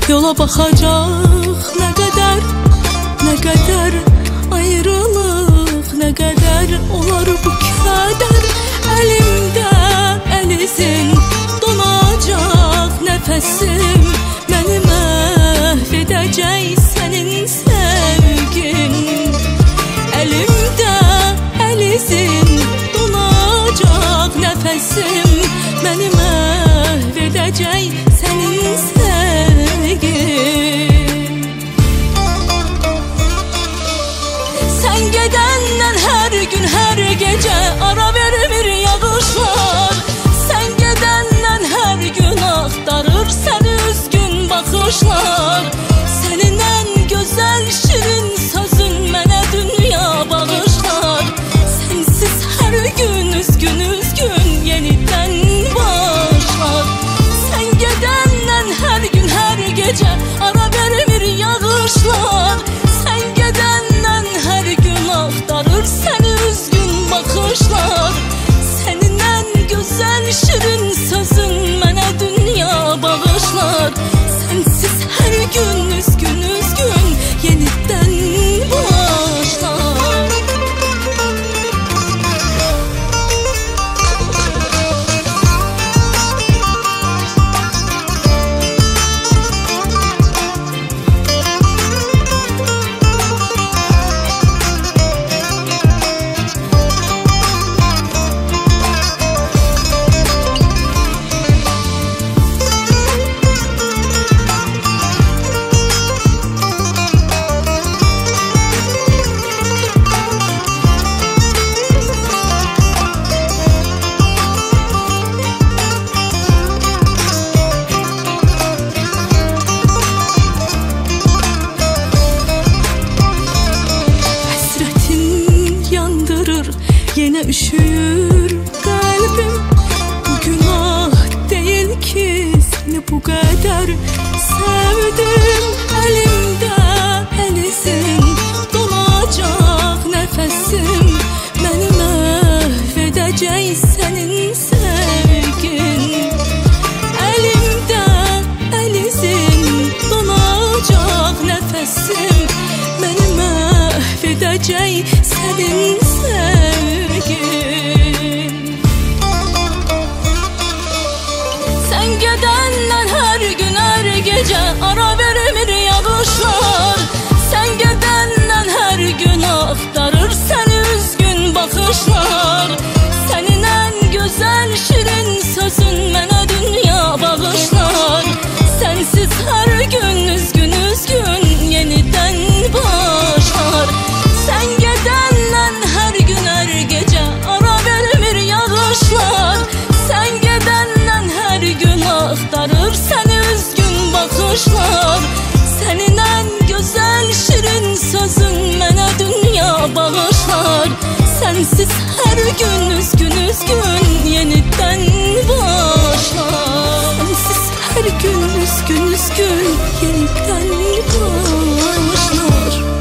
yola bakacak. Ne kadar ayrılık, ne kadar olar bu kader. Elimde el izin donacak nefesim, beni mahvedecek senin sevgin. Elimde el izin donacak nefesim, beni mahvedecek senin sevgin. Sen gedenden her gün her gece ara verir yağışlar. Sen gedenden her gün aktarır seni üzgün bakışlar. Senin en güzel şirin sözün mənə dünya bağışlar. Sensiz her gün üzgün üzgün yeniden başlar. Sen gedenden her gün her gece ara verir yağışlar. Sen gedenden her gün aktarır seni üzgün bakışlar. Senin en güzel şirin sözün mənə dünya bağışlar. Sensiz her gün üzgün üzgün yeniden başlar. Yine üşüyür kalbim. Bu günah değil ki seni bu kadar sevdim. Elimde el izin donacak nefesim, beni mahvedecek senin sevgin. Elimde el izin donacak nefesim, beni mahvedecek senin sevgin. Sen gedenden her gün her gece ara verir yağışlar. Sen gedenden her gün aktarır seni üzgün bakışlar. Senin en güzel şirin sözün mənə dünya bağışlar. Sensiz her gün üzgün üzgün yeniden başlar. Sen gedenden her gün her gece ara verir yağışlar. Sen gedenden her gün aktarır seni üzgün bakışlar. Senin en güzel şirin sözün mənə dünya bağışlar. Sensiz her gün üzgün üzgün yeniden başlar. Sensiz her gün üzgün üzgün yeniden başlar.